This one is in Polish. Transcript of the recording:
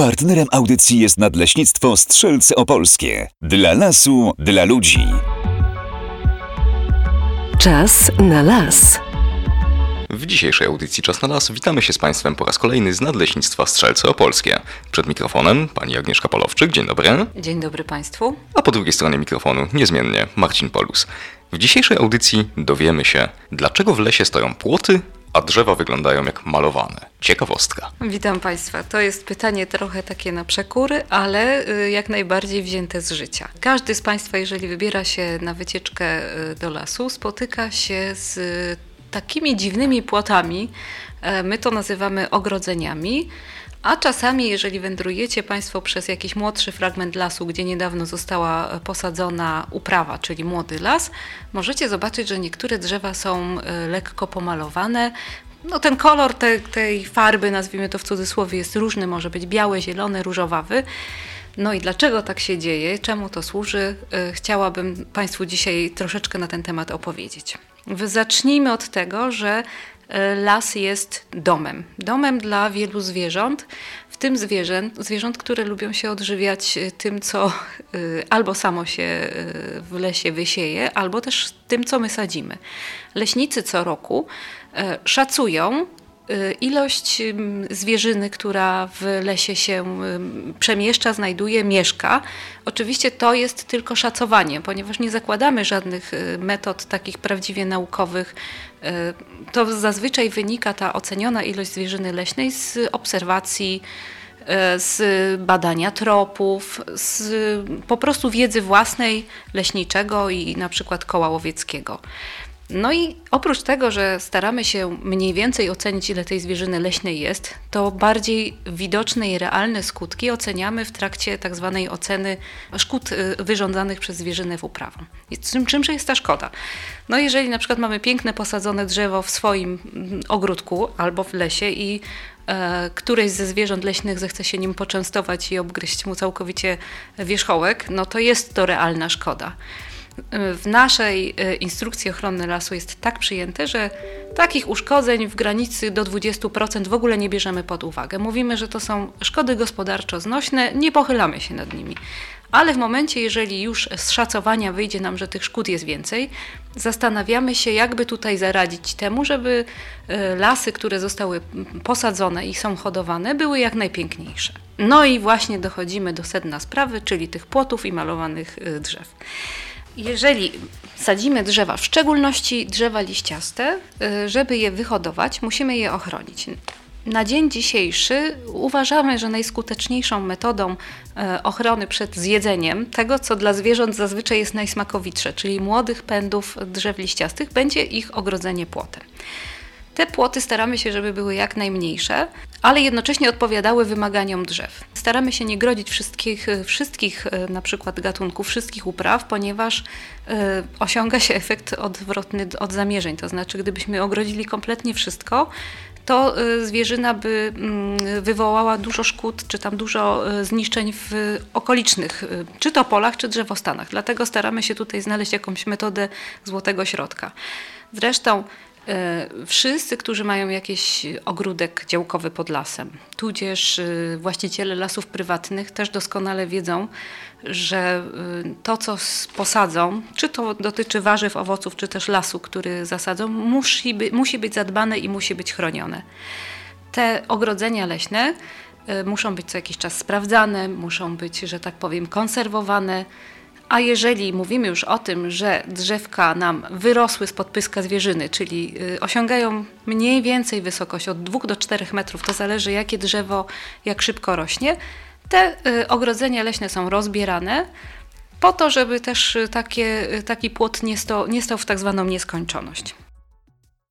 Partnerem audycji jest Nadleśnictwo Strzelce Opolskie. Dla lasu, dla ludzi. Czas na las. W dzisiejszej audycji Czas na las witamy się z Państwem po raz kolejny z Nadleśnictwa Strzelce Opolskie. Przed mikrofonem pani Agnieszka Polowczyk, dzień dobry. Dzień dobry Państwu. A po drugiej stronie mikrofonu niezmiennie Marcin Polus. W dzisiejszej audycji dowiemy się, dlaczego w lesie stoją płoty, a drzewa wyglądają jak malowane. Ciekawostka. Witam Państwa. To jest pytanie trochę takie na przekóry, ale jak najbardziej wzięte z życia. Każdy z Państwa, jeżeli wybiera się na wycieczkę do lasu, spotyka się z takimi dziwnymi płotami. My to nazywamy ogrodzeniami. A czasami, jeżeli wędrujecie Państwo przez jakiś młodszy fragment lasu, gdzie niedawno została posadzona uprawa, czyli młody las, możecie zobaczyć, że niektóre drzewa są lekko pomalowane. No, ten kolor tej farby, nazwijmy to w cudzysłowie, jest różny, może być biały, zielony, różowawy. No i dlaczego tak się dzieje, czemu to służy, chciałabym Państwu dzisiaj troszeczkę na ten temat opowiedzieć. Zacznijmy od tego, że las jest domem. Domem dla wielu zwierząt, w tym zwierząt, które lubią się odżywiać tym, co albo samo się w lesie wysieje, albo też tym, co my sadzimy. Leśnicy co roku szacują ilość zwierzyny, która w lesie się przemieszcza, znajduje, mieszka. Oczywiście to jest tylko szacowanie, ponieważ nie zakładamy żadnych metod takich prawdziwie naukowych. To zazwyczaj wynika ta oceniona ilość zwierzyny leśnej z obserwacji, z badania tropów, z po prostu wiedzy własnej leśniczego i na przykład koła łowieckiego. No i oprócz tego, że staramy się mniej więcej ocenić, ile tej zwierzyny leśnej jest, to bardziej widoczne i realne skutki oceniamy w trakcie tak zwanej oceny szkód wyrządzanych przez zwierzynę w uprawą. Czymże jest ta szkoda? No jeżeli na przykład mamy piękne posadzone drzewo w swoim ogródku albo w lesie i któreś ze zwierząt leśnych zechce się nim poczęstować i obgryźć mu całkowicie wierzchołek, no to jest to realna szkoda. W naszej instrukcji ochrony lasu jest tak przyjęte, że takich uszkodzeń w granicy do 20% w ogóle nie bierzemy pod uwagę. Mówimy, że to są szkody gospodarczo znośne, nie pochylamy się nad nimi. Ale w momencie, jeżeli już z szacowania wyjdzie nam, że tych szkód jest więcej, zastanawiamy się, jakby tutaj zaradzić temu, żeby lasy, które zostały posadzone i są hodowane, były jak najpiękniejsze. No i właśnie dochodzimy do sedna sprawy, czyli tych płotów i malowanych drzew. Jeżeli sadzimy drzewa, w szczególności drzewa liściaste, żeby je wyhodować, musimy je ochronić. Na dzień dzisiejszy uważamy, że najskuteczniejszą metodą ochrony przed zjedzeniem tego, co dla zwierząt zazwyczaj jest najsmakowitsze, czyli młodych pędów drzew liściastych, będzie ich ogrodzenie płotem. Te płoty staramy się, żeby były jak najmniejsze, ale jednocześnie odpowiadały wymaganiom drzew. Staramy się nie grodzić wszystkich na przykład gatunków, wszystkich upraw, ponieważ osiąga się efekt odwrotny od zamierzeń. To znaczy, gdybyśmy ogrodzili kompletnie wszystko, to zwierzyna by wywołała dużo szkód, czy tam dużo zniszczeń w okolicznych, czy to polach, czy drzewostanach. Dlatego staramy się tutaj znaleźć jakąś metodę złotego środka. Zresztą wszyscy, którzy mają jakiś ogródek działkowy pod lasem, tudzież właściciele lasów prywatnych też doskonale wiedzą, że to, co posadzą, czy to dotyczy warzyw, owoców, czy też lasu, który zasadzą, musi być zadbane i musi być chronione. Te ogrodzenia leśne muszą być co jakiś czas sprawdzane, muszą być, że tak powiem, konserwowane. A jeżeli mówimy już o tym, że drzewka nam wyrosły spod pyska zwierzyny, czyli osiągają mniej więcej wysokość od 2 do 4 metrów, to zależy jakie drzewo, jak szybko rośnie, te ogrodzenia leśne są rozbierane po to, żeby też taki płot nie stał w tak zwaną nieskończoność.